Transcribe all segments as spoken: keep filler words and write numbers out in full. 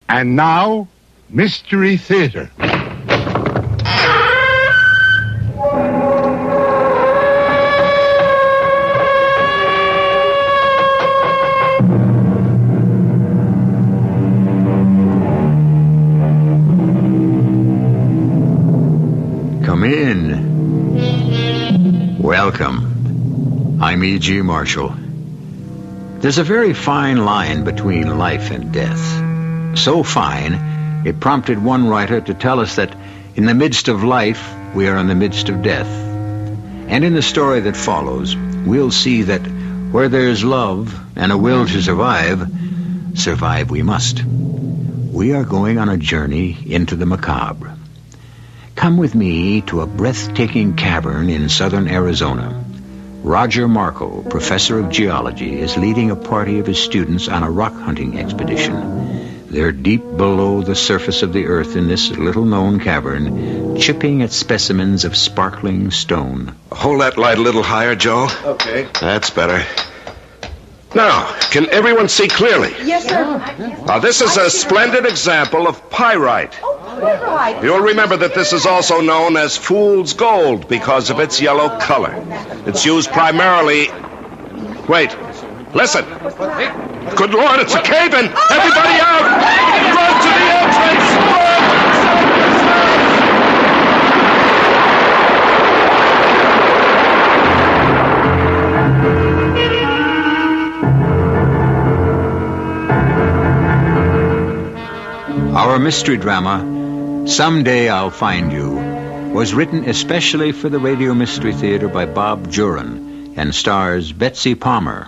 And now, Mystery Theater. Come in. Welcome. I'm E G. Marshall. There's a very fine line between life and death. So fine, it prompted one writer to tell us that in the midst of life, we are in the midst of death. And in the story that follows, we'll see that where there's love and a will to survive, survive we must. We are going on a journey into the macabre. Come with me to a breathtaking cavern in southern Arizona. Roger Markle, professor of geology, is leading a party of his students on a rock hunting expedition. They're deep below the surface of the earth in this little-known cavern, chipping at specimens of sparkling stone. Hold that light a little higher, Joel. Okay. That's better. Now, can everyone see clearly? Yes, sir. Now, this is a splendid example of pyrite. Oh, pyrite. You'll remember that this is also known as fool's gold because of its yellow color. It's used primarily... Wait, listen. Good Lord, it's a cave-in! Everybody out! Run to the entrance! Our mystery drama, Someday I'll Find You, was written especially for the Radio Mystery Theater by Bob Juran and stars Betsy Palmer.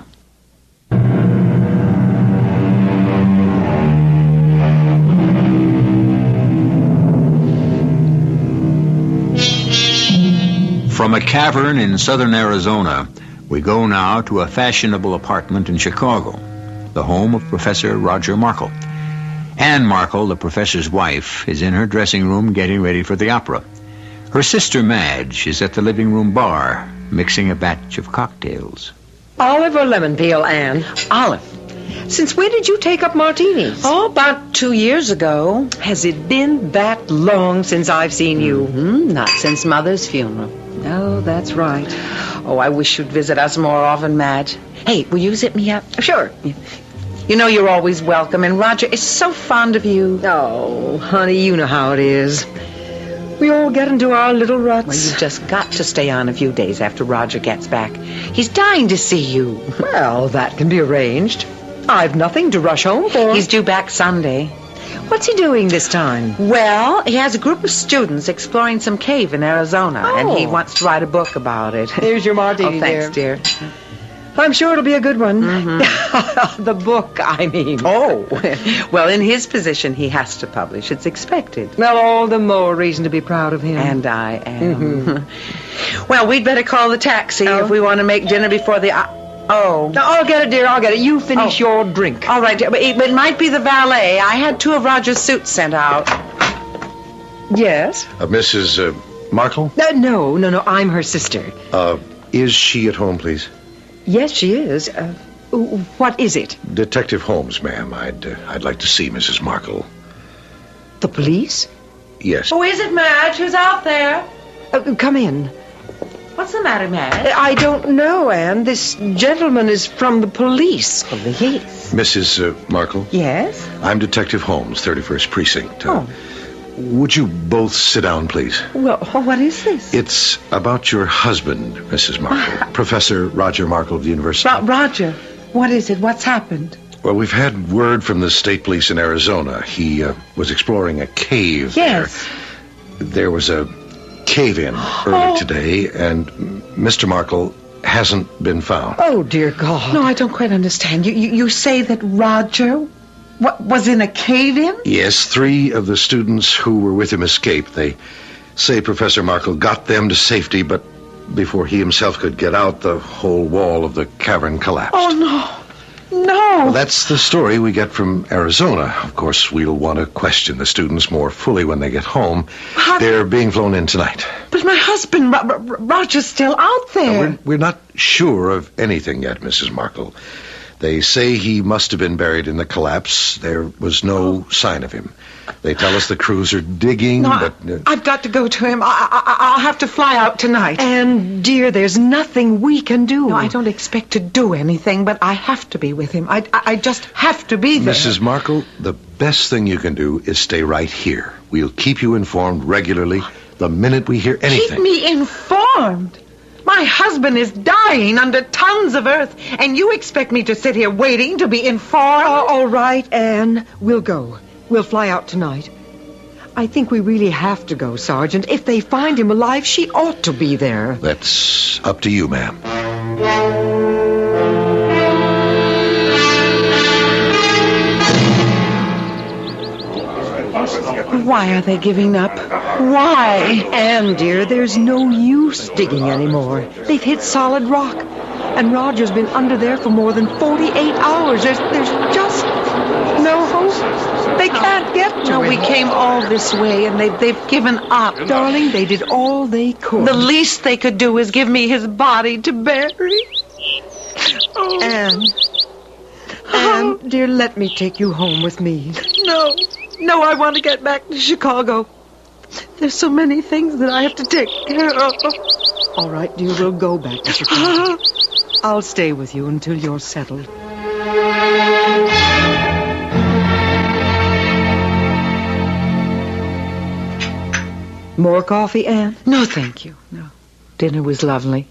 From a cavern in southern Arizona, we go now to a fashionable apartment in Chicago, the home of Professor Roger Markle. Anne Markle, the professor's wife, is in her dressing room getting ready for the opera. Her sister Madge is at the living room bar, mixing a batch of cocktails. Olive or lemon peel, Anne? Olive. Since when did you take up martinis? Oh, about two years ago. Has it been that long since I've seen you? Mm-hmm. Not since Mother's funeral. Oh, that's right. Oh, I wish you'd visit us more often, Madge. Hey, will you zip me up? Sure. You know you're always welcome, and Roger is so fond of you. Oh, honey, you know how it is. We all get into our little ruts. Well, you've just got to stay on a few days after Roger gets back. He's dying to see you. Well, that can be arranged. I've nothing to rush home for. He's due back Sunday. What's he doing this time? Well, he has a group of students exploring some cave in Arizona, oh. and he wants to write a book about it. Here's your martini, oh, thanks, dear. dear. I'm sure it'll be a good one. Mm-hmm. The book, I mean. Oh. Well, in his position, he has to publish. It's expected. Well, all the more reason to be proud of him. And I am. Mm-hmm. Well, we'd better call the taxi oh. if we want to make dinner before the... Uh, oh. No, I'll get it, dear. I'll get it. You finish oh. your drink. All right, dear. But it, it might be the valet. I had two of Roger's suits sent out. Yes? Uh, Missus Uh, Markle? Uh, no, no, no. I'm her sister. Uh, is she at home, please? Yes, she is. Uh, what is it? Detective Holmes, ma'am. I'd uh, I'd like to see Missus Markle. The police? Yes. Who is it, Madge? Who's out there? Uh, come in. What's the matter, Madge? I don't know, Anne. This gentleman is from the police. Police? Missus Uh, Markle? Yes? I'm Detective Holmes, thirty-first Precinct. Uh, oh. Would you both sit down, please? Well, what is this? It's about your husband, Missus Markle. Professor Roger Markle of the University. Ro- Roger, what is it? What's happened? Well, we've had word from the state police in Arizona. He uh, was exploring a cave yes. there. There was a cave-in early oh. today, and Mister Markle hasn't been found. Oh, dear God. No, I don't quite understand. You, you, you say that Roger... What, was in a cave-in? Yes, three of the students who were with him escaped. They say Professor Markle got them to safety, but before he himself could get out, the whole wall of the cavern collapsed. Oh, no. No. Well, that's the story we get from Arizona. Of course, we'll want to question the students more fully when they get home. How... They're being flown in tonight. But my husband, Ro- Ro- Roger's still out there. No, we're, we're not sure of anything yet, Missus Markle. They say he must have been buried in the collapse. There was no sign of him. They tell us the crews are digging, No, but... Uh, I've got to go to him. I, I, I'll have to fly out tonight. And, dear, there's nothing we can do. No, I don't expect to do anything, but I have to be with him. I, I, I just have to be there. Missus Markle, the best thing you can do is stay right here. We'll keep you informed regularly the minute we hear anything. Keep me informed. My husband is dying under tons of earth, and you expect me to sit here waiting to be informed? Uh, all right, Anne. We'll go. We'll fly out tonight. I think we really have to go, Sergeant. If they find him alive, she ought to be there. That's up to you, ma'am. Why are they giving up? Why? Anne, dear, there's no use digging anymore. They've hit solid rock. And Roger's been under there for more than forty-eight hours. There's, there's just no hope. They can't get to No, him. we came all this way, and they, they've given up. Darling, they did all they could. The least they could do is give me his body to bury. Oh. Anne. Anne, dear, let me take you home with me. No. No, I want to get back to Chicago. There's so many things that I have to take care of. All right, dear, we'll go back to Chicago. I'll stay with you until you're settled. More coffee, Anne? No, thank you. No. Dinner was lovely.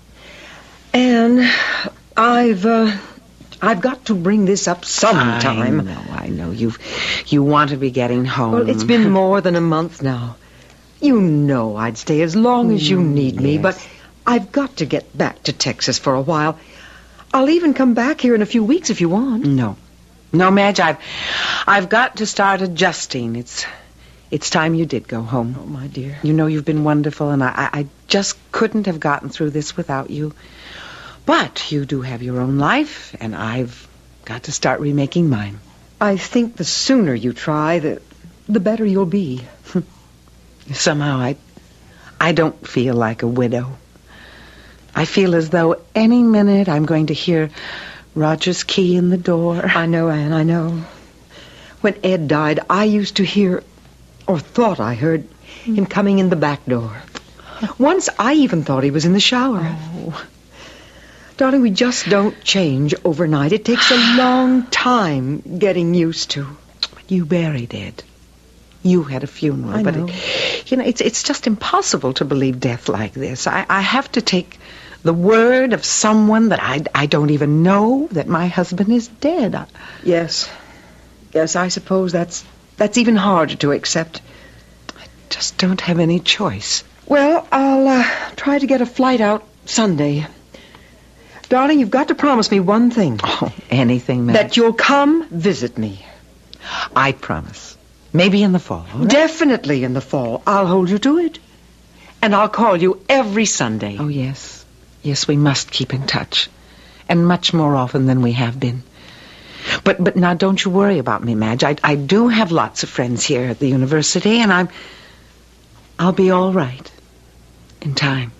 Anne, I've, uh, I've got to bring this up sometime. I know, I know. You you want to be getting home. Well, it's been more than a month now. You know I'd stay as long as you need me, yes. but I've got to get back to Texas for a while. I'll even come back here in a few weeks if you want. No. No, Madge, I've, I've got to start adjusting. It's it's time you did go home. Oh, my dear. You know you've been wonderful, and I, I, I just couldn't have gotten through this without you. But you do have your own life, and I've got to start remaking mine. I think the sooner you try, the, the better you'll be. Somehow I, I don't feel like a widow. I feel as though any minute I'm going to hear Roger's key in the door. I know, Anne, I know. When Ed died, I used to hear, or thought I heard, him coming in the back door. Once I even thought he was in the shower. Oh. Darling, we just don't change overnight. It takes a long time getting used to. You buried Ed. You had a funeral, I but know. It, you know, it's it's just impossible to believe death like this. I, I have to take the word of someone that I, I don't even know that my husband is dead. I, Yes. Yes, I suppose that's that's even harder to accept. I just don't have any choice. Well, I'll uh, try to get a flight out Sunday. Darling, you've got to promise me one thing. Oh, anything, Madge. That you'll come visit me. I promise. Maybe in the fall. all right? Definitely in the fall. I'll hold you to it. And I'll call you every Sunday. Oh, yes. Yes, we must keep in touch. And much more often than we have been. But but now don't you worry about me, Madge. I, I do have lots of friends here at the university, and I'm... I'll be all right. In time.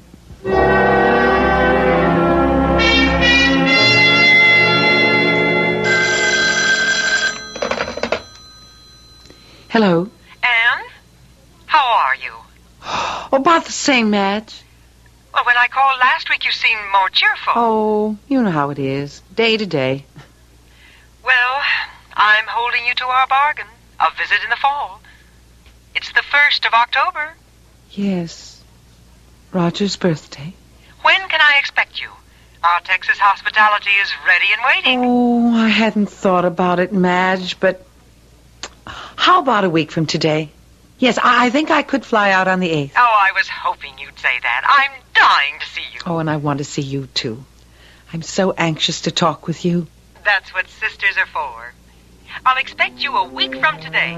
Hello. Anne? How are you? Oh, about the same, Madge. Well, when I called last week, you seemed more cheerful. Oh, you know how it is. Day to day. Well, I'm holding you to our bargain. A visit in the fall. It's the first of October. Yes. Roger's birthday. When can I expect you? Our Texas hospitality is ready and waiting. Oh, I hadn't thought about it, Madge, but how about a week from today? Yes, I I think I could fly out on the eighth. Oh, I was hoping you'd say that. I'm dying to see you. Oh, and I want to see you, too. I'm so anxious to talk with you. That's what sisters are for. I'll expect you a week from today.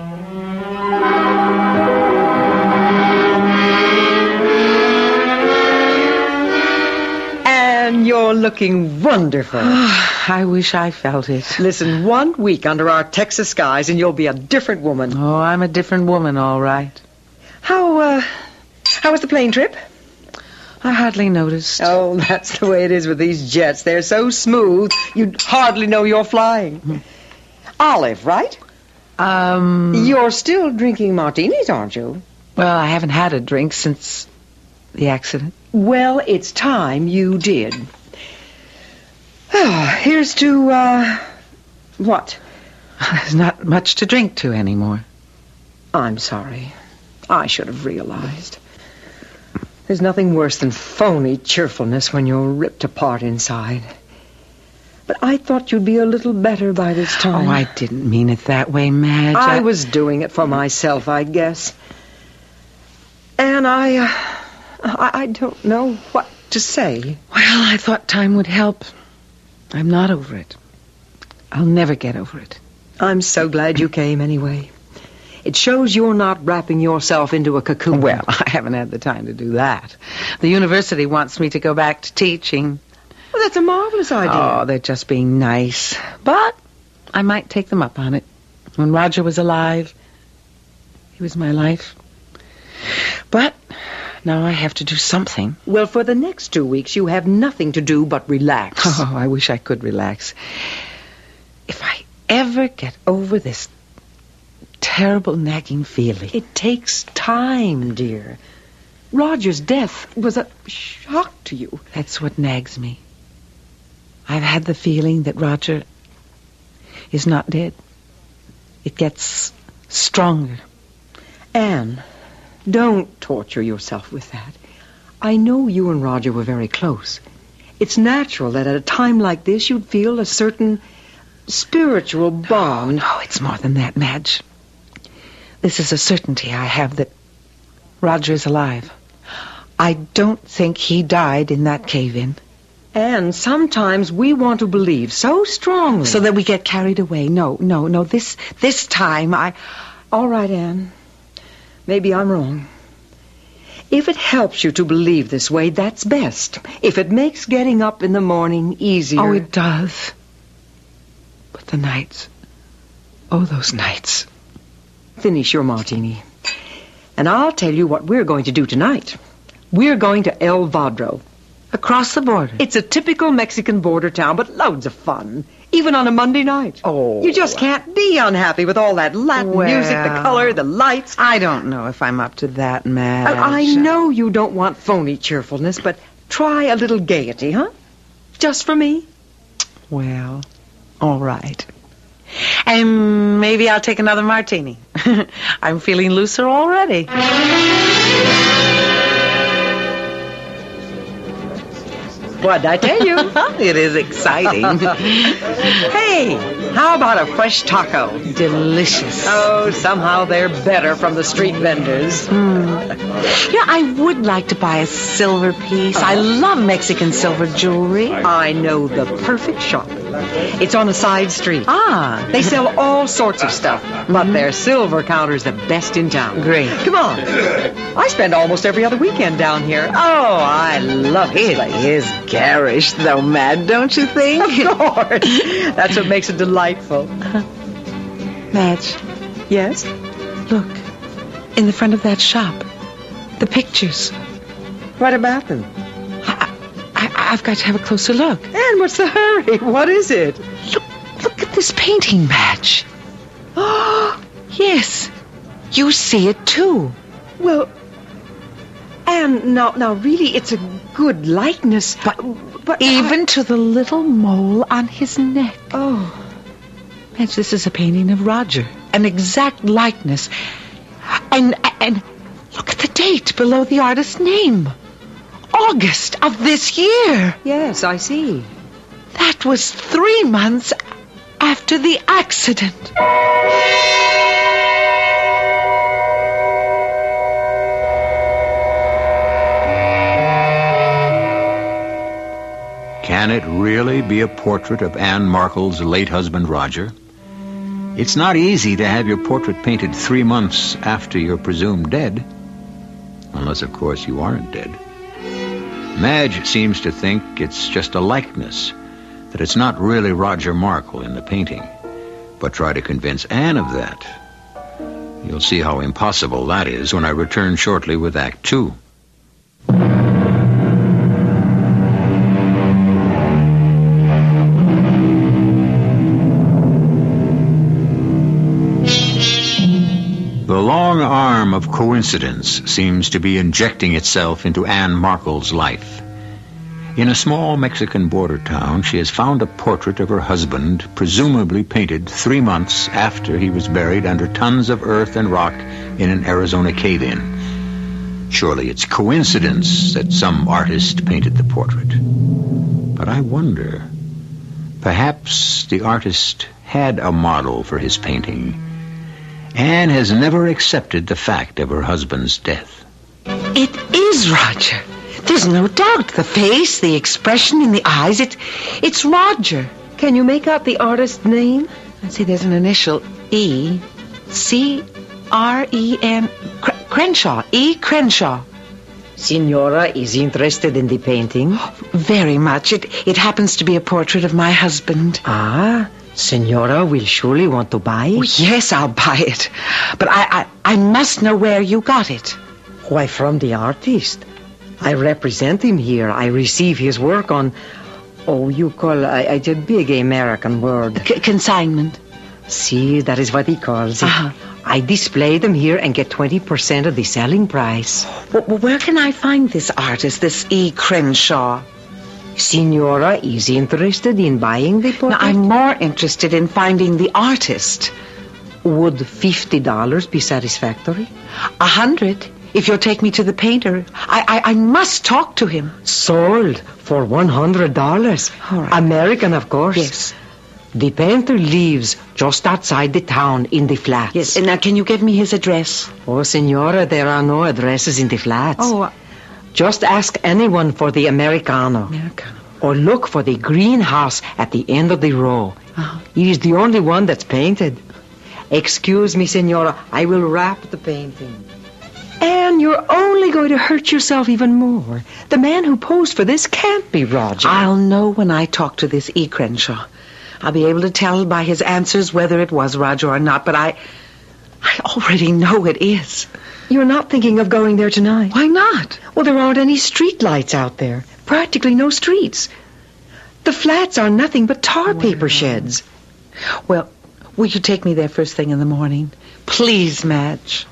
And you're looking wonderful. I wish I felt it. Listen, one week under our Texas skies and you'll be a different woman. Oh, I'm a different woman, all right. How, uh, how was the plane trip? I hardly noticed. Oh, that's the way it is with these jets. They're so smooth, you'd hardly know you're flying. Mm. Olive, right? Um... You're still drinking martinis, aren't you? Well, I haven't had a drink since the accident. Well, it's time you did. Oh, here's to, uh... what? There's not much to drink to anymore. I'm sorry. I should have realized. There's nothing worse than phony cheerfulness when you're ripped apart inside. But I thought you'd be a little better by this time. Oh, I didn't mean it that way, Madge. I, I... was doing it for myself, I guess. And I, uh, I... I don't know what to say. Well, I thought time would help. I'm not over it. I'll never get over it. I'm so glad you came anyway. It shows you're not wrapping yourself into a cocoon. Well, I haven't had the time to do that. The university wants me to go back to teaching. Well, that's a marvelous idea. Oh, they're just being nice. But I might take them up on it. When Roger was alive, he was my life. But now I have to do something. Well, for the next two weeks, you have nothing to do but relax. Oh, I wish I could relax. If I ever get over this terrible nagging feeling. It takes time, dear. Roger's death was a shock to you. That's what nags me. I've had the feeling that Roger is not dead. It gets stronger. Anne, don't torture yourself with that. I know you and Roger were very close. It's natural that at a time like this you'd feel a certain spiritual bond. No, no, it's more than that, Madge. This is a certainty I have that Roger is alive. I don't think he died in that cave-in. And sometimes we want to believe so strongly. So that we get carried away. No, no, no. This this time I... All right, Anne. Maybe I'm wrong. If it helps you to believe this way, that's best. If it makes getting up in the morning easier... Oh, it does. But the nights... Oh, those nights. Finish your martini. And I'll tell you what we're going to do tonight. We're going to El Vadro. Across the border? It's a typical Mexican border town, but loads of fun. Even on a Monday night. Oh. You just can't be unhappy with all that Latin well, music, the color, the lights. I don't know if I'm up to that, Madge. I, I know you don't want phony cheerfulness, but try a little gaiety, huh? Just for me. Well, all right. And maybe I'll take another martini. I'm feeling looser already. What'd I tell you? It is exciting. Hey, how about a fresh taco? Delicious. Oh, somehow they're better from the street vendors. Mm. Yeah, I would like to buy a silver piece. I love Mexican silver jewelry. I know the perfect shop. It's on a side street. Ah. They sell all sorts of stuff, but mm-hmm. their silver counter's the best in town. Great. Come on. I spend almost every other weekend down here. Oh, I love this it place. It is garish, though, Mad, don't you think? Of course. That's what makes it delightful. Madge. Yes? Look, in the front of that shop. The pictures. What about them? I, I, I've got to have a closer look. Anne, what's the hurry? What is it? Look, look at this painting, Madge. Oh, yes. You see it, too. Well, Anne, now, now, really, it's a good likeness. But, but even I... to the little mole on his neck. Oh. Madge, this is a painting of Roger. An exact likeness. And, and look at the date below the artist's name. August of this year. Yes, I see. That was three months after the accident. Can it really be a portrait of Anne Markle's late husband, Roger? It's not easy to have your portrait painted three months after you're presumed dead. Unless, of course, you aren't dead. Madge seems to think it's just a likeness, that it's not really Roger Markle in the painting. But try to convince Anne of that. You'll see how impossible that is when I return shortly with Act Two. The long arm of coincidence seems to be injecting itself into Anne Markle's life. In a small Mexican border town, she has found a portrait of her husband, presumably painted three months after he was buried under tons of earth and rock in an Arizona cave-in. Surely it's coincidence that some artist painted the portrait. But I wonder, perhaps the artist had a model for his painting. Anne has never accepted the fact of her husband's death. It is Roger. There's no doubt. The face, the expression in the eyes, it, it's Roger. Can you make out the artist's name? Let's see, there's an initial E. C R E N. Crenshaw. E. Crenshaw. Signora is interested in the painting? Very much. It, it happens to be a portrait of my husband. Ah, Signora will surely want to buy it? Oh, yes, I'll buy it. But I, I, I must know where you got it. Why, from the artist. I represent him here. I receive his work on... Oh, you call... I, it's a big American word. C- consignment. See, that is what he calls it. Uh-huh. I display them here and get twenty percent of the selling price. Well, where can I find this artist, this E. Crenshaw? Signora is interested in buying the portrait? Now, I'm more interested in finding the artist. Would fifty dollars be satisfactory? A hundred, if you'll take me to the painter. I, I, I must talk to him. Sold for one hundred dollars. All right. American, of course. Yes. The painter lives just outside the town in the flats. Yes, and now can you give me his address? Oh, Signora, there are no addresses in the flats. Oh, uh, just ask anyone for the Americano. Americano. Or look for the greenhouse at the end of the row. Uh-huh. It is the only one that's painted. Excuse me, Signora, I will wrap the painting. And you're only going to hurt yourself even more. The man who posed for this can't be Roger. I'll know when I talk to this E. Crenshaw. I'll be able to tell by his answers whether it was Roger or not, but I... I already know it is. You're not thinking of going there tonight? Why not? Well, there aren't any street lights out there. Practically no streets. The flats are nothing but tar Well. paper sheds. Well, will you take me there first thing in the morning? Please, Madge.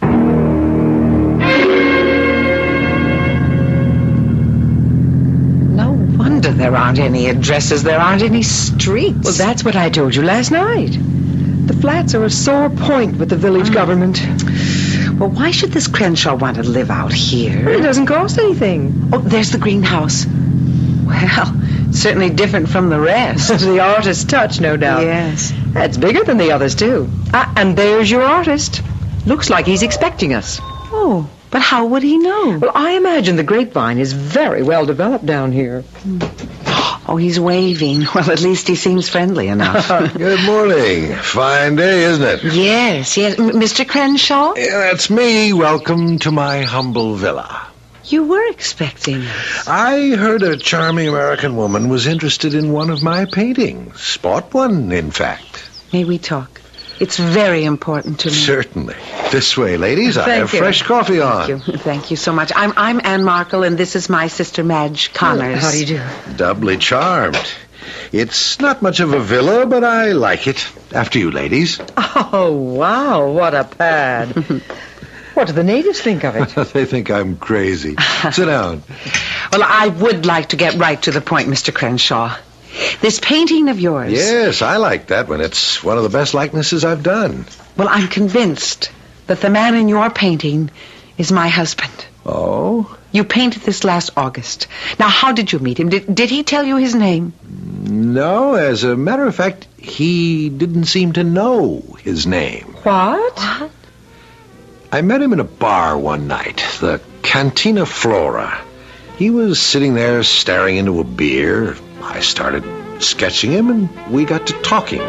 No wonder there aren't any addresses. There aren't any streets. Well, that's what I told you last night. The flats are a sore point with the village Mm. government. Well, why should this Crenshaw want to live out here? It doesn't cost anything. Oh, there's the greenhouse. Well, certainly different from the rest. The artist's touch, no doubt. Yes. That's bigger than the others, too. Ah, and there's your artist. Looks like he's expecting us. Oh, but how would he know? Well, I imagine the grapevine is very well developed down here. Oh, he's waving. Well, at least he seems friendly enough. Good morning. Fine day, isn't it? Yes, yes. M- Mister Crenshaw? Yeah, that's me. Welcome to my humble villa. You were expecting us. I heard a charming American woman was interested in one of my paintings. Bought one, in fact. May we talk? It's very important to me. Certainly. This way, ladies. I Thank have you. fresh coffee on. Thank you. Thank you so much. I'm I'm Anne Markle, and this is my sister Madge Connors. How do you do? Doubly charmed. It's not much of a villa, but I like it. After you, ladies. Oh, wow, what a pad. What do the natives think of it? They think I'm crazy. Sit down. Well, I would like to get right to the point, Mister Crenshaw. This painting of yours. Yes, I like that one. It's one of the best likenesses I've done. Well, I'm convinced that the man in your painting is my husband. Oh? You painted this last August. Now, how did you meet him? Did, did he tell you his name? No, as a matter of fact, he didn't seem to know his name. What? What? I met him in a bar one night, the Cantina Flora. He was sitting there staring into a beer. I started sketching him, and we got to talking.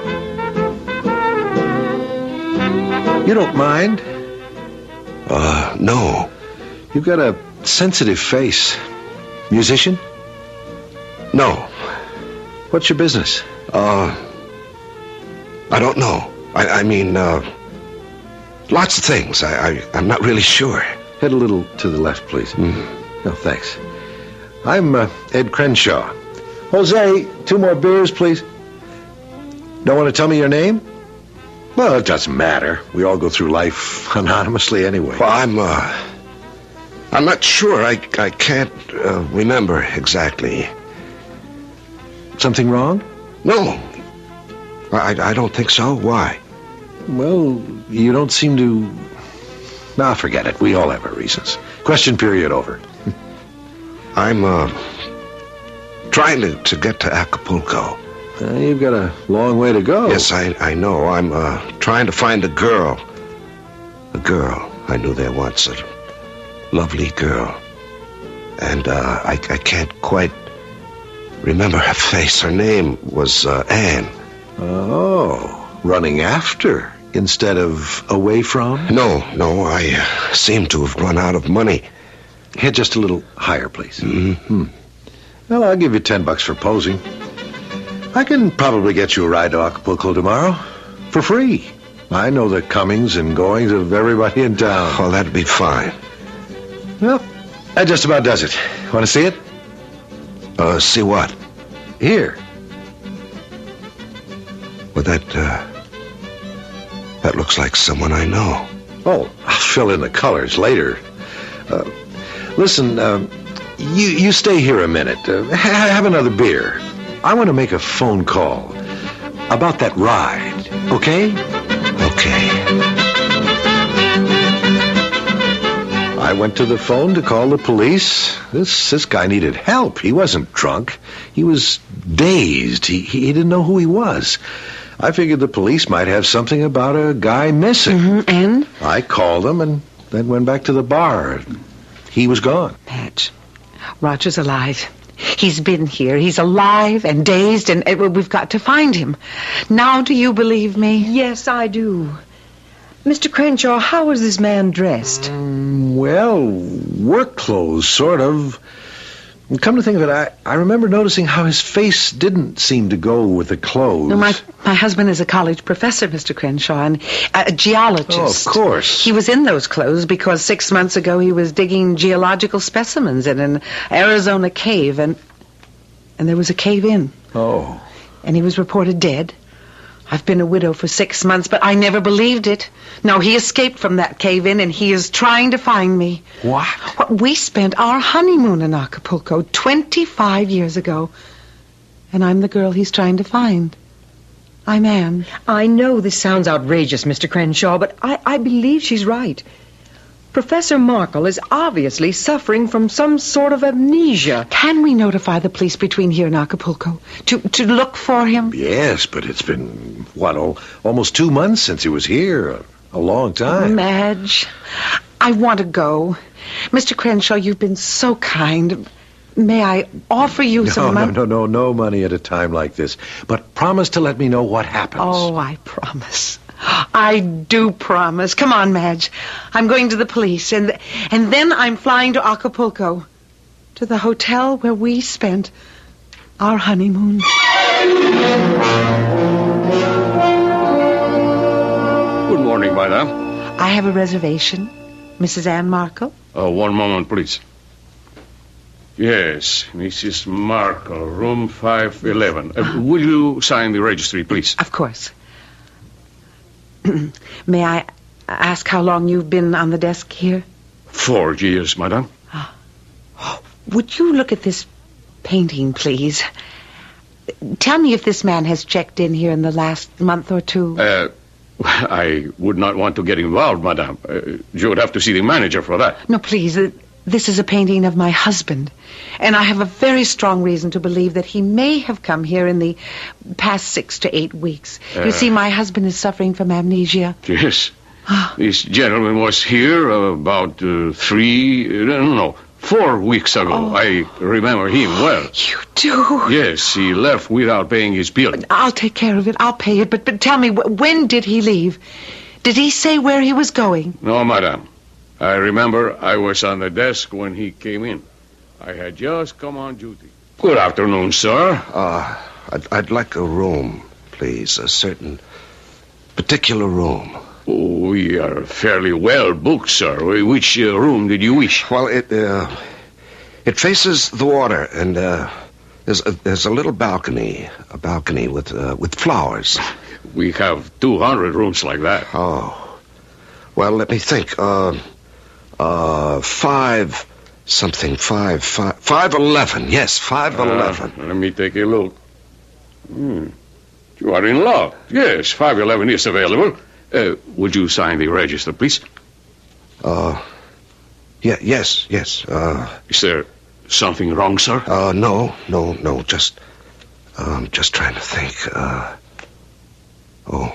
You don't mind? Uh, no. You've got a sensitive face. Musician? No. What's your business? Uh, I don't know. I, I mean, uh, lots of things. I, I, I'm not really sure. Head a little to the left, please. Mm. No, thanks. I'm uh, Ed Crenshaw. Jose, two more beers, please. Don't want to tell me your name? Well, it doesn't matter. We all go through life anonymously anyway. Well, I'm, uh... I'm not sure. I, I can't uh, remember exactly. Something wrong? No. I, I don't think so. Why? Well, you don't seem to... Nah, forget it. We all have our reasons. Question period over. I'm, uh... trying to, to get to Acapulco. Uh, you've got a long way to go. Yes, I, I know. I'm, uh, trying to find a girl. A girl I knew there once. A lovely girl. And, uh, I, I can't quite remember her face. Her name was, uh, Anne. Oh, running after instead of away from? No, no, I uh, seem to have run out of money. Hit just a little higher, please. Mm-hmm. Well, I'll give you ten bucks for posing. I can probably get you a ride to Acapulco tomorrow. For free. I know the comings and goings of everybody in town. Oh, that'd be fine. Well, that just about does it. Want to see it? Uh, see what? Here. Well, that, uh... that looks like someone I know. Oh, I'll fill in the colors later. Uh, listen, uh, you, you stay here a minute. Uh, ha- have another beer. I want to make a phone call about that ride, okay? Okay. I went to the phone to call the police. This this guy needed help. He wasn't drunk. He was dazed. He, he, he didn't know who he was. I figured the police might have something about a guy missing. Mm-hmm. And? I called him and then went back to the bar. He was gone. Madge, Roger's alive. He's been here. He's alive and dazed, and uh, we've got to find him. Now do you believe me? Yes, I do. Mister Crenshaw, how is this man dressed? Mm, well, work clothes, sort of. And come to think of it, I, I remember noticing how his face didn't seem to go with the clothes. No, my, my husband is a college professor, Mister Crenshaw, and a geologist. Oh, of course. He was in those clothes because six months ago he was digging geological specimens in an Arizona cave, and and there was a cave-in. Oh. And he was reported dead. I've been a widow for six months, but I never believed it. No, he escaped from that cave-in, and he is trying to find me. What? What? We spent our honeymoon in Acapulco twenty-five years ago, and I'm the girl he's trying to find. I'm Anne. I know this sounds outrageous, Mister Crenshaw, but I, I believe she's right. Professor Markle is obviously suffering from some sort of amnesia. Can we notify the police between here and Acapulco to to look for him? Yes, but it's been, what, al- almost two months since he was here. A, a long time. Madge, I want to go. Mister Crenshaw, you've been so kind. May I offer you no, some money? money? No, no, no, no money at a time like this. But promise to let me know what happens. Oh, I promise. I do promise. Come on, Madge. I'm going to the police, and and then I'm flying to Acapulco, to the hotel where we spent our honeymoon. Good morning, madam. I have a reservation. Missus Anne Markle? Uh, one moment, please. Yes, Missus Markle, room five eleven. Uh, will you sign the registry, please? Of course. May I ask how long you've been on the desk here? Four years, madam. Would you look at this painting, please? Tell me if this man has checked in here in the last month or two. Uh, I would not want to get involved, madam. Uh, you would have to see the manager for that. No, please. Uh, this is a painting of my husband. And I have a very strong reason to believe that he may have come here in the past six to eight weeks. Uh, you see, my husband is suffering from amnesia. Yes. This gentleman was here uh, about uh, three, uh, no, no, four weeks ago. Oh. I remember him well. You do? Yes, he left without paying his bill. I'll take care of it. I'll pay it. But, but tell me, when did he leave? Did he say where he was going? No, madam. I remember I was on the desk when he came in. I had just come on duty. Good afternoon, sir. Uh, I'd, I'd like a room, please. A certain particular room. Oh, we are fairly well booked, sir. Which uh, room did you wish? Well, it uh, it faces the water, and uh, there's a, there's a little balcony, a balcony with uh, with flowers. We have two hundred rooms like that. Oh. Well, let me think. Uh, uh, five something. Five, five, five eleven. Yes, five eleven. Uh, let me take a look. Hmm. You are in luck. Yes, five eleven is available. Uh, would you sign the register, please? Uh, yeah, yes, yes. Uh, is there something wrong, sir? Uh, no, no, no. Just, um, just trying to think. Uh, oh,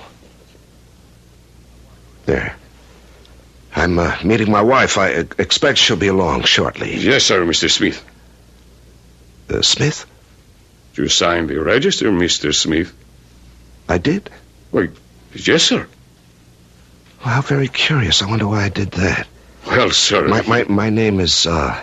there. I'm uh, meeting my wife. I uh, expect she'll be along shortly. Yes, sir, Mister Smith. Uh, Smith? You signed the register, Mister Smith. I did? Wait, yes, sir. Well, how very curious. I wonder why I did that. Well, sir... My my, my name is, uh...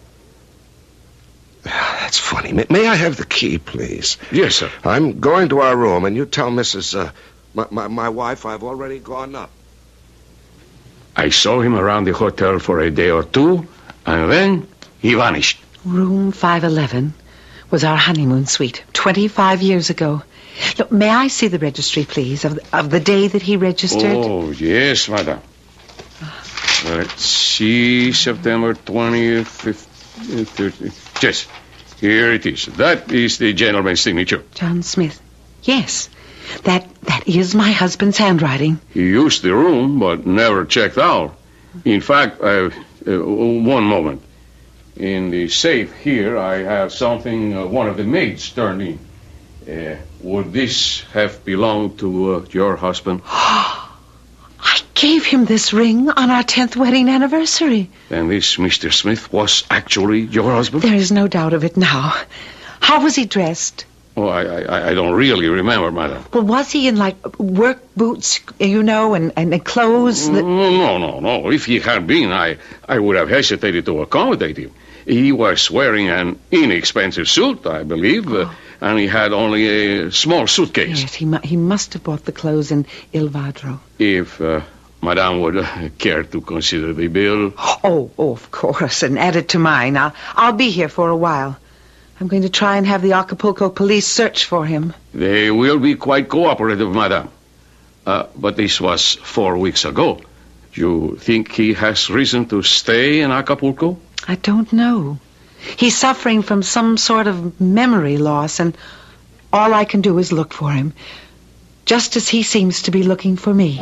That's funny. May, may I have the key, please? Yes, sir. I'm going to our room, and you tell Missus Uh, my, my, my wife I've already gone up. I saw him around the hotel for a day or two, and then he vanished. Room five eleven was our honeymoon suite twenty-five years ago. Look, may I see the registry, please, of the, of the day that he registered? Oh, yes, madam. Let's see, September twentieth, thirtieth. Yes, here it is. That is the gentleman's signature. John Smith. Yes, that that is my husband's handwriting. He used the room, but never checked out. In fact, uh, uh, one moment. In the safe here, I have something uh, one of the maids turned in. Uh, would this have belonged to uh, your husband? I gave him this ring on our tenth wedding anniversary. And this Mister Smith was actually your husband? There is no doubt of it now. How was he dressed? Oh, I, I, I don't really remember, madam. Well, was he in, like, work boots, you know, and, and, and clothes? That... No, no, no. If he had been, I, I would have hesitated to accommodate him. He was wearing an inexpensive suit, I believe, uh, and he had only a small suitcase. Yes, he, mu- he must have bought the clothes in Il Vadro. If uh, Madame would uh, care to consider the bill. Oh, oh, of course, and add it to mine. I'll, I'll be here for a while. I'm going to try and have the Acapulco police search for him. They will be quite cooperative, Madame. Uh, but this was four weeks ago. You think he has reason to stay in Acapulco? I don't know. He's suffering from some sort of memory loss, and all I can do is look for him, just as he seems to be looking for me.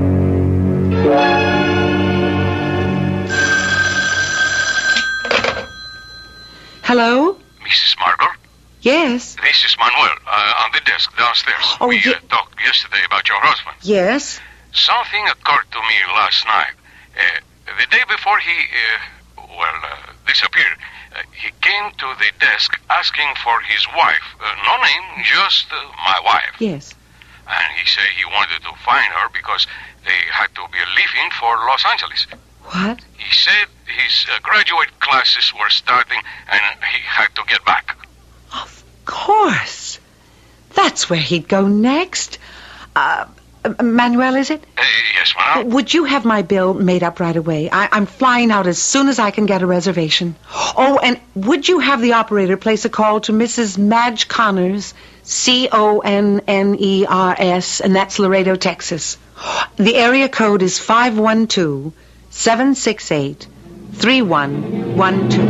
Hello? Missus Margot? Yes. This is Manuel, uh, on the desk downstairs. Oh, we ye- uh, talked yesterday about your husband. Yes? Something occurred to me last night. Uh, the day before he, uh, well, uh, disappeared, uh, he came to the desk asking for his wife. Uh, no name, just uh, my wife. Yes. And he said he wanted to find her because they had to be leaving for Los Angeles. What? He said his uh, graduate classes were starting and he had to get back. Of course. That's where he'd go next. Uh, uh, Manuel, is it? Uh, yes, madam. Would you have my bill made up right away? I, I'm flying out as soon as I can get a reservation. Oh, and would you have the operator place a call to Missus Madge Connors, C O N N E R S, and that's Laredo, Texas. The area code is five one two, seven six eight, three one one two.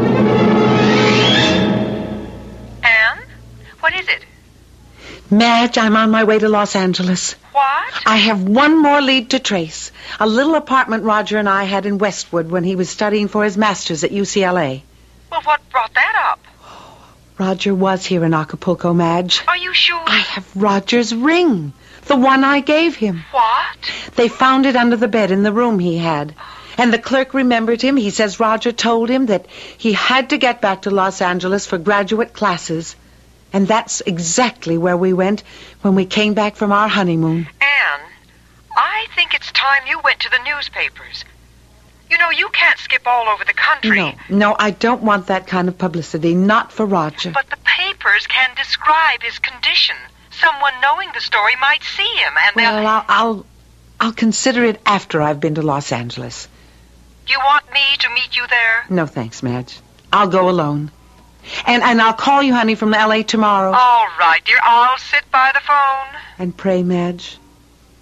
Anne? What is it? Madge, I'm on my way to Los Angeles. What? I have one more lead to trace. A little apartment Roger and I had in Westwood when he was studying for his master's at U C L A. Well, what brought that up? Roger was here in Acapulco, Madge. Are you sure? I have Roger's ring. The one I gave him. What? They found it under the bed in the room he had. And the clerk remembered him. He says Roger told him that he had to get back to Los Angeles for graduate classes. And that's exactly where we went when we came back from our honeymoon. Anne, I think it's time you went to the newspapers. You know, you can't skip all over the country. No, no, I don't want that kind of publicity. Not for Roger. But the papers can describe his condition. Someone knowing the story might see him, and Well, they'll... I'll, I'll, I'll consider it after I've been to Los Angeles. Do you want me to meet you there? No, thanks, Madge. I'll go alone. And and I'll call you, honey, from L A tomorrow. All right, dear. I'll sit by the phone. And pray, Madge,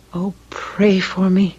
Oh, pray for me.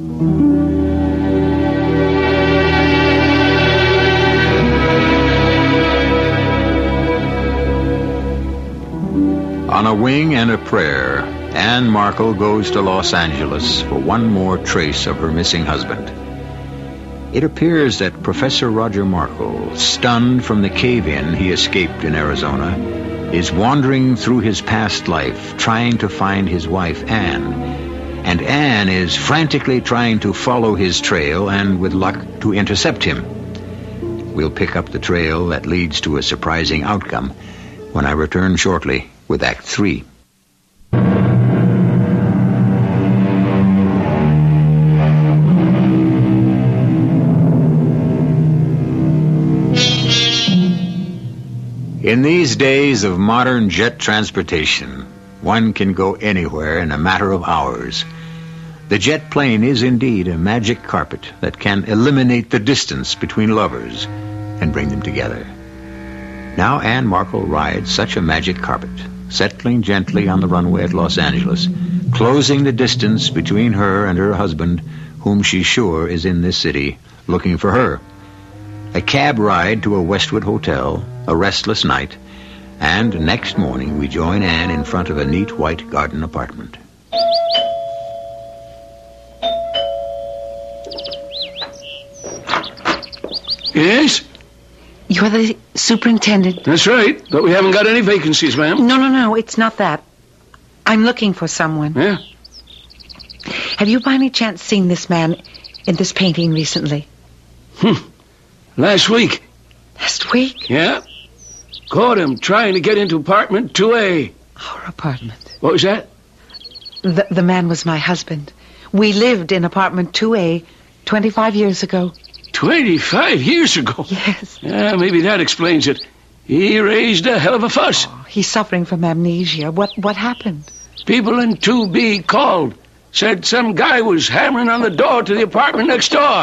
On a wing and a prayer, Anne Markle goes to Los Angeles for one more trace of her missing husband. It appears that Professor Roger Markle, stunned from the cave-in he escaped in Arizona, is wandering through his past life trying to find his wife, Anne. And Anne is frantically trying to follow his trail and, with luck, to intercept him. We'll pick up the trail that leads to a surprising outcome when I return shortly with Act Three. In these days of modern jet transportation, one can go anywhere in a matter of hours. The jet plane is indeed a magic carpet that can eliminate the distance between lovers and bring them together. Now Anne Markle rides such a magic carpet, settling gently on the runway at Los Angeles, closing the distance between her and her husband, whom she's sure is in this city, looking for her. A cab ride to a Westwood hotel, a restless night, and next morning we join Anne in front of a neat white garden apartment. Yes? You're the superintendent? That's right, but we haven't got any vacancies, ma'am. No, no, no, it's not that. I'm looking for someone. Yeah? Have you by any chance seen this man in this painting recently? Hmm. Last week. Last week? Yeah. Caught him trying to get into apartment two A. Our apartment. What was that? The, the man was my husband. We lived in apartment two A twenty-five years ago. Twenty-five years ago? Yes. Yeah, maybe that explains it. He raised a hell of a fuss. Oh, he's suffering from amnesia. What what happened? People in two B called. Said some guy was hammering on the door to the apartment next door.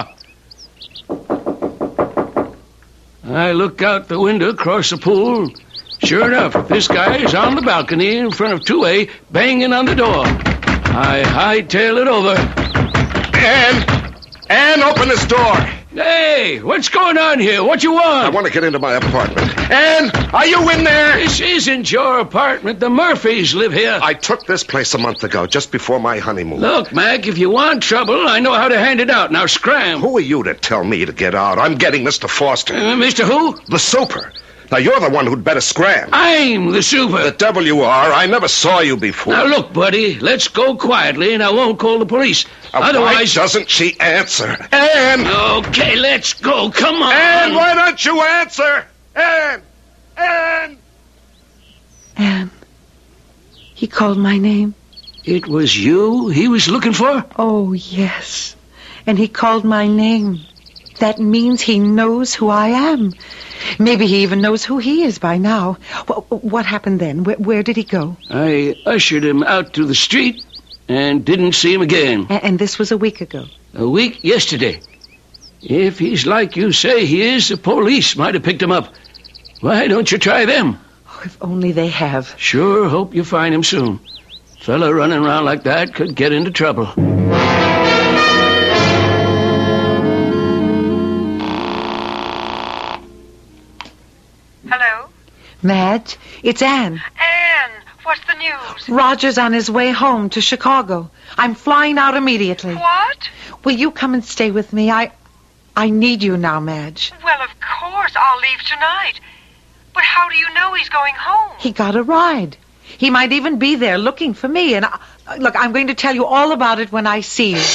I look out the window across the pool. Sure enough, this guy is on the balcony in front of two A, banging on the door. I hightail it over. Anne! Anne, open this door! Hey, what's going on here? What you want? I want to get into my apartment. Anne, are you in there? This isn't your apartment. The Murphys live here. I took this place a month ago, just before my honeymoon. Look, Mac, if you want trouble, I know how to hand it out. Now scram. Who are you to tell me to get out? I'm getting Mister Foster. Uh, Mister Who? The super. Now, you're the one who'd better scram. I'm the super. The devil you are. I never saw you before. Now, look, buddy, let's go quietly, and I won't call the police. Uh, Otherwise... Why doesn't she answer? Anne! Okay, let's go. Come on. Anne, why don't you answer? Anne! Anne! Anne. He called my name. It was you he was looking for? Oh, yes. And he called my name. That means he knows who I am. Maybe he even knows who he is by now. What, what happened then? Where, where did he go? I ushered him out to the street and didn't see him again. A- and this was a week ago? A week yesterday. If he's like you say he is, the police might have picked him up. Why don't you try them? Oh, if only they have. Sure hope you find him soon. Fella running around like that could get into trouble. Hello? Madge, it's Anne. Anne, what's the news? Roger's on his way home to Chicago. I'm flying out immediately. What? Will you come and stay with me? I I need you now, Madge. Well, of course, I'll leave tonight. But how do you know he's going home? He got a ride. He might even be there looking for me. And I, look, I'm going to tell you all about it when I see you.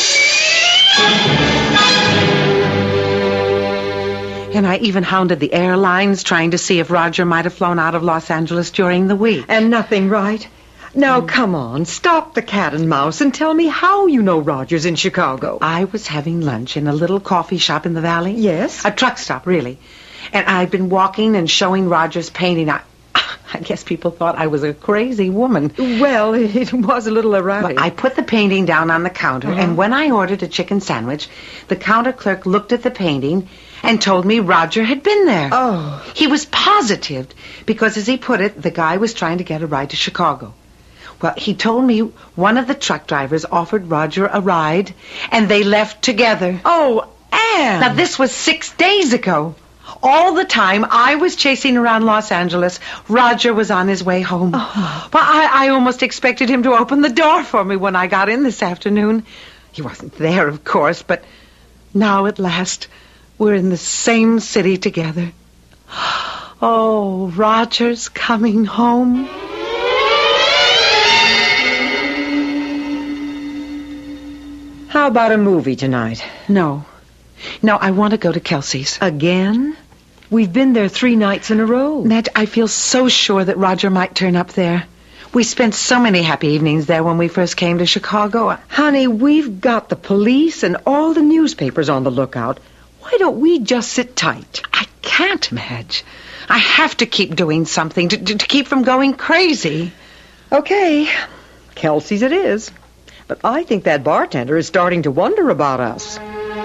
And I even hounded the airlines, trying to see if Roger might have flown out of Los Angeles during the week. And nothing, right? Now, come on, stop the cat and mouse and tell me how you know Roger's in Chicago. I was having lunch in a little coffee shop in the valley. Yes? A truck stop, really. And I'd been walking and showing Roger's painting. I, I guess people thought I was a crazy woman. Well, it was a little erratic. But I put the painting down on the counter, Uh-huh. and when I ordered a chicken sandwich, the counter clerk looked at the painting and told me Roger had been there. Oh. He was positive, because as he put it, the guy was trying to get a ride to Chicago. Well, he told me one of the truck drivers offered Roger a ride, and they left together. Oh, Anne! Now, this was six days ago. All the time I was chasing around Los Angeles, Roger was on his way home. Oh. Well, I, I almost expected him to open the door for me when I got in this afternoon. He wasn't there, of course, but now at last we're in the same city together. Oh, Roger's coming home. How about a movie tonight? No. No, I want to go to Kelsey's. Again? We've been there three nights in a row. Madge, I feel so sure that Roger might turn up there. We spent so many happy evenings there when we first came to Chicago. Honey, we've got the police and all the newspapers on the lookout. Why don't we just sit tight? I can't, Madge. I have to keep doing something to, to, to keep from going crazy. Okay, Kelsey's it is. But I think that bartender is starting to wonder about us.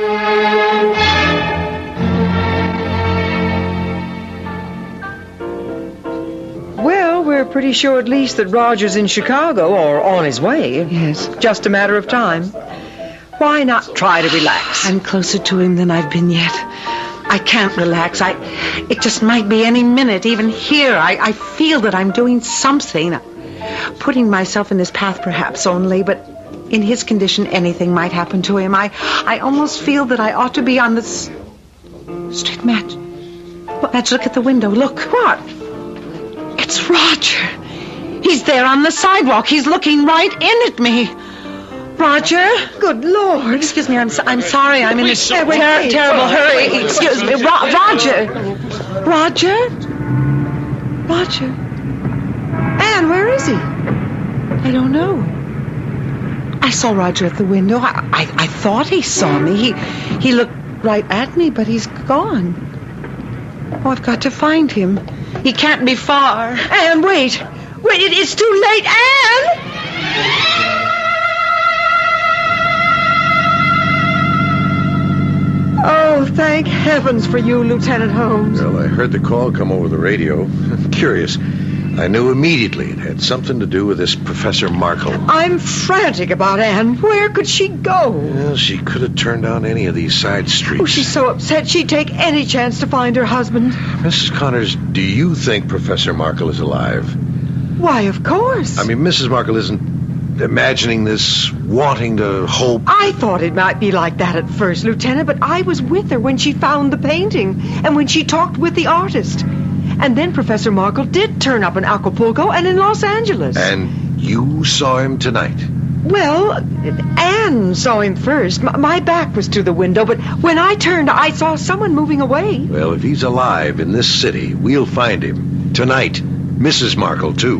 Well, we're pretty sure at least that Roger's in Chicago or on his way. Yes. Just a matter of time. Why not try to relax? I'm closer to him than I've been yet. I can't relax. I, it just might be any minute. Even here, I, I feel that I'm doing something. Putting myself in his path, perhaps only, but in his condition, anything might happen to him. I, I almost feel that I ought to be on the s- street. Madge. Madge, look at the window. Look. What? It's Roger. He's there on the sidewalk. He's looking right in at me. Roger? Good Lord. Excuse me, I'm so, I'm sorry. I'm in a Please, sir, ter- wait, wait. terrible hurry. Excuse me. Ro- Roger. Roger? Roger? Anne, where is he? I don't know. I saw Roger at the window. I, I, I thought he saw me. He, he looked right at me, but he's gone. Oh, I've got to find him. He can't be far. Anne, wait. Wait, it, it's too late. Anne! Oh, thank heavens for you, Lieutenant Holmes. Well, I heard the call come over the radio. I'm curious. I knew immediately it had something to do with this Professor Markle. I'm frantic about Anne. Where could she go? Well, she could have turned down any of these side streets. Oh, she's so upset she'd take any chance to find her husband. Missus Connors, do you think Professor Markle is alive? Why, of course. I mean, Missus Markle isn't imagining this, wanting to hope. I thought it might be like that at first, Lieutenant, but I was with her when she found the painting and when she talked with the artist. And then Professor Markle did turn up in Acapulco and in Los Angeles. And you saw him tonight? Well, Anne saw him first. M- my back was to the window, but when I turned, I saw someone moving away. Well, if he's alive in this city, we'll find him. Tonight. Missus Markle, too.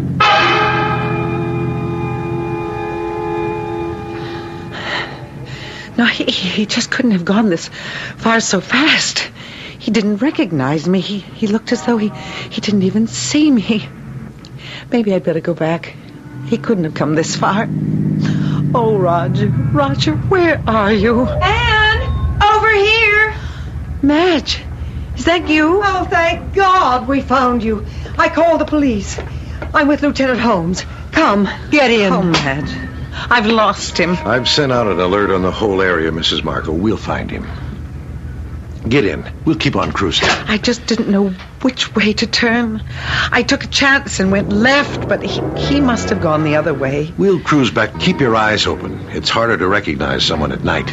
No, he, he just couldn't have gone this far so fast. He didn't recognize me. He, he looked as though he, he didn't even see me. Maybe I'd better go back. He couldn't have come this far. Oh, Roger, Roger, where are you? Anne, over here. Madge, is that you? Oh, thank God we found you. I called the police. I'm with Lieutenant Holmes. Come, get in. Oh, Madge, I've lost him. I've sent out an alert on the whole area, Missus Markle. We'll find him. Get in. We'll keep on cruising. I just didn't know which way to turn. I took a chance and went left, but he, he must have gone the other way. We'll cruise back. Keep your eyes open. It's harder to recognize someone at night.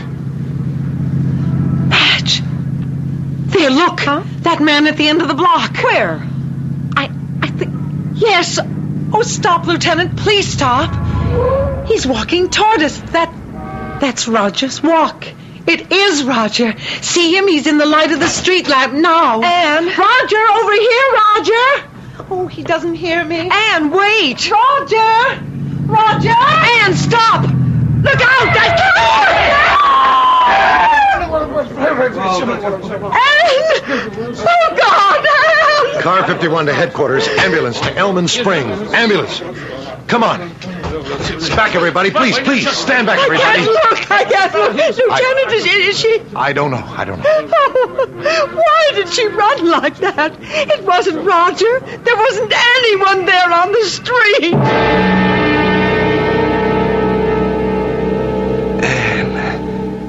Madge! There, look! Huh? That man at the end of the block. Where? I, I think... Yes! Oh, stop, Lieutenant. Please stop. He's walking toward us. That... That's Roger's walk. It is Roger. See him? He's in the light of the street lamp now. Anne. Roger, over here, Roger. Oh, he doesn't hear me. Anne, wait. Roger! Roger! Anne, stop. Look out. That Anne! Oh, God, Anne! Car fifty-one to headquarters. Ambulance to Elman Spring. Ambulance. Come on. It's back, everybody. Please, please, stand back, everybody. I can't look. I can't look. Lieutenant, is, is she... I don't know. I don't know. Oh, why did she run like that? It wasn't Roger. There wasn't anyone there on the street.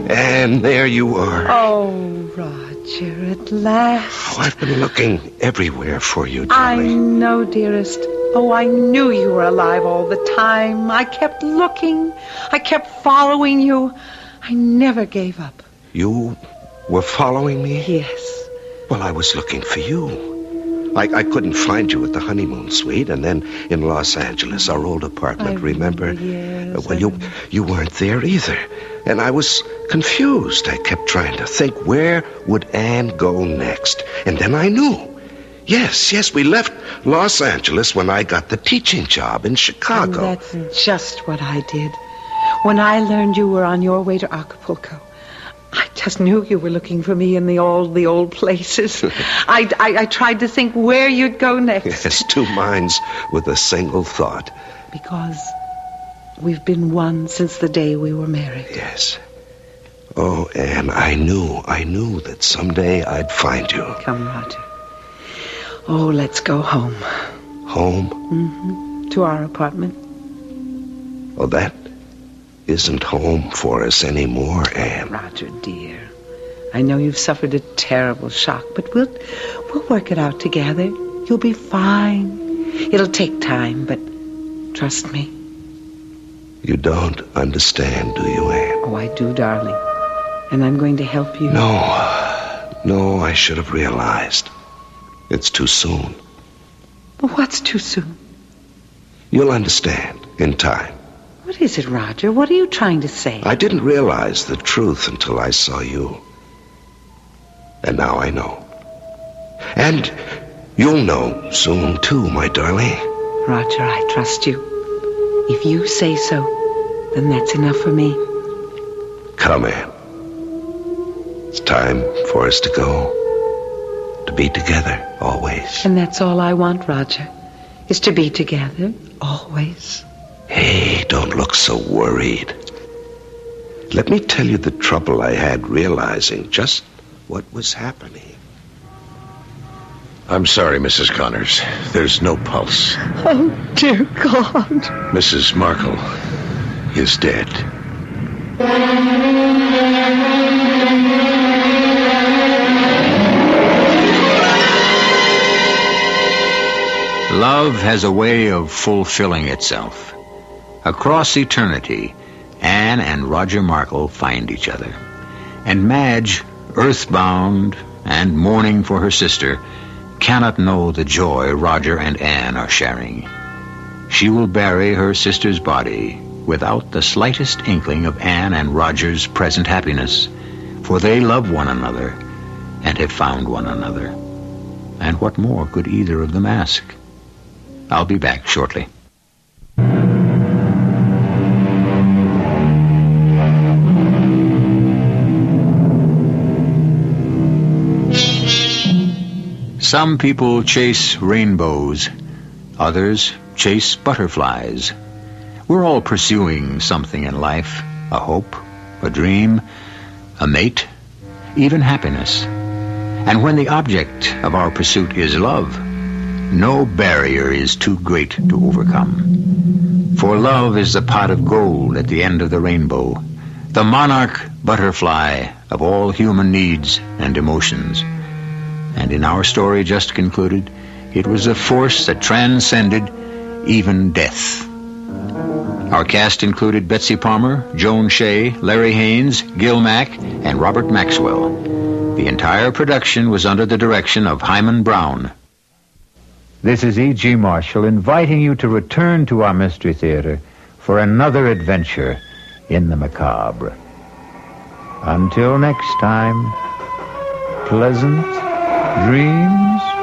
And there you are. Oh, Roger, at last. Oh, I've been looking everywhere for you, I darling. know, dearest. Oh, I knew you were alive all the time. I kept looking. I kept following you. I never gave up. You were following me? Yes. Well, I was looking for you. I, I couldn't find you at the honeymoon suite, and then in Los Angeles, our old apartment, I remember? remember, yes, well, I you remember. you weren't there either. And I was confused. I kept trying to think, where would Anne go next? And then I knew. Yes, yes, we left Los Angeles when I got the teaching job in Chicago. And that's just what I did. When I learned you were on your way to Acapulco, I just knew you were looking for me in the old, the old places. I, I, I tried to think where you'd go next. Yes, two minds with a single thought. Because we've been one since the day we were married. Yes. Oh, Anne, I knew, I knew that someday I'd find you. Come, Roger. Oh, let's go home. Home? Mm-hmm. To our apartment. Oh, that isn't home for us anymore, Anne. Roger, dear. I know you've suffered a terrible shock, but we'll we'll work it out together. You'll be fine. It'll take time, but trust me. You don't understand, do you, Anne? Oh, I do, darling. And I'm going to help you. No. No, I should have realized. It's too soon. But what's too soon? You'll understand in time. What is it, Roger? What are you trying to say? I didn't realize the truth until I saw you. And now I know. And you'll know soon, too, my darling. Roger, I trust you. If you say so, then that's enough for me. Come, Anne. It's time for us to go. To be together, always. And that's all I want, Roger, is to be together, always. Hey, don't look so worried. Let me tell you the trouble I had realizing just what was happening. I'm sorry, Missus Connors. There's no pulse. Oh, dear God. Missus Markle is dead. Love has a way of fulfilling itself. Across eternity, Anne and Roger Markle find each other. And Madge, earthbound and mourning for her sister, cannot know the joy Roger and Anne are sharing. She will bury her sister's body without the slightest inkling of Anne and Roger's present happiness, for they love one another and have found one another. And what more could either of them ask? I'll be back shortly. Some people chase rainbows. Others chase butterflies. We're all pursuing something in life. A hope, a dream, a mate, even happiness. And when the object of our pursuit is love, no barrier is too great to overcome. For love is the pot of gold at the end of the rainbow, the monarch butterfly of all human needs and emotions. And in our story just concluded, it was a force that transcended even death. Our cast included Betsy Palmer, Joan Shea, Larry Haynes, Gil Mack, and Robert Maxwell. The entire production was under the direction of Hyman Brown. This is E G. Marshall inviting you to return to our Mystery Theater for another adventure in the macabre. Until next time, pleasant dreams.